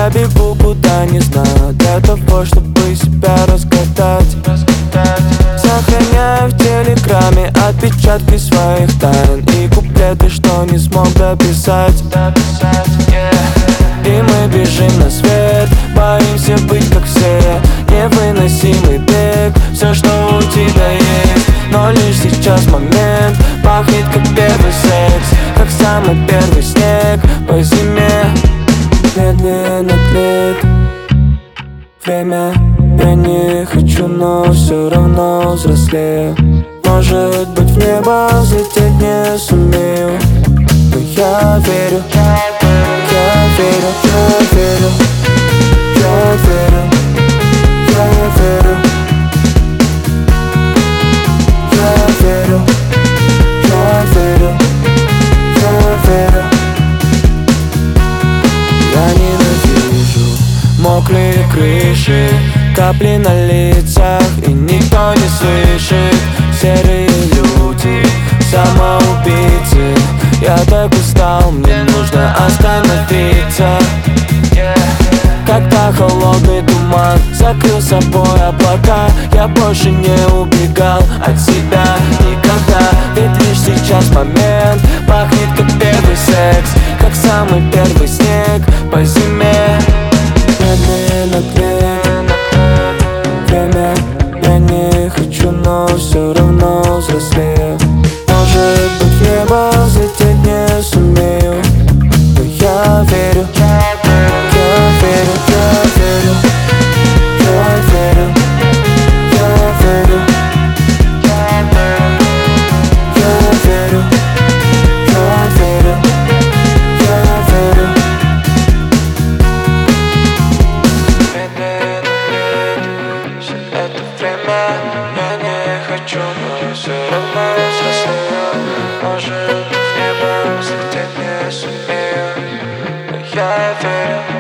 Я бегу куда не знаю, для того, чтобы себя раскатать. Сохраняю в телеграме отпечатки своих тайн и куплеты, что не смог дописать. И мы бежим на свет, боимся быть как все. Невыносимый бег, все, что у тебя есть. Но лишь сейчас момент, пахнет как первый секс, как самый первый снег по зиме. Медленно тлеет время, я не хочу, но все равно взрослею. Может быть, в небо взлететь не сумею, но я верю, я верю, я верю, я верю, я верю, я верю, я верю, я верю. Я ненавижу мокрые крыши, капли на лицах, и никто не слышит. Серые люди, самоубийцы. Я так устал, мне нужно остановиться. Когда холодный туман закрыл собой облака, я больше не убегал от себя никогда. Ведь лишь сейчас момент, пахнет как первый секс, как самый первый снег по зиме. Медленно тлеет время, я не хочу, но все равно взрослею. Может быть, в небо взлететь не сумею, но я верю, я верю, я верю, я верю, я верю, я верю, я верю, я верю. Это время, я не хочу, но все равно взрослею. Может, в небо взлететь не сумею, но я верю.